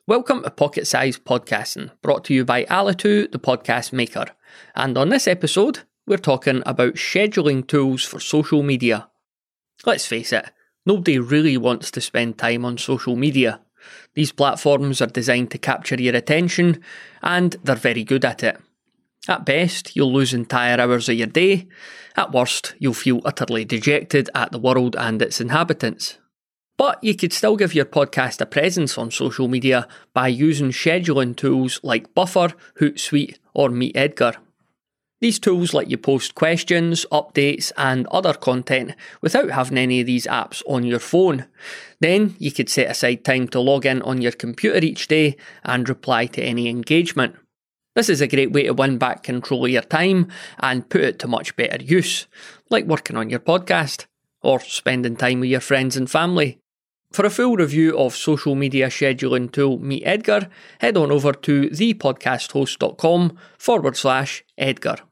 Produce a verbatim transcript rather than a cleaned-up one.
Welcome to Pocket Size Podcasting, brought to you by Alitu, the podcast maker. And on this episode, we're talking about scheduling tools for social media. Let's face it, nobody really wants to spend time on social media. These platforms are designed to capture your attention, and they're very good at it. At best, you'll lose entire hours of your day. At worst, you'll feel utterly dejected at the world and its inhabitants. But you could still give your podcast a presence on social media by using scheduling tools like Buffer, Hootsuite, or MeetEdgar. These tools let you post questions, updates, and other content without having any of these apps on your phone. Then you could set aside time to log in on your computer each day and reply to any engagement. This is a great way to win back control of your time and put it to much better use, like working on your podcast or spending time with your friends and family. For a full review of social media scheduling tool MeetEdgar, head on over to thepodcasthost.com forward slash Edgar.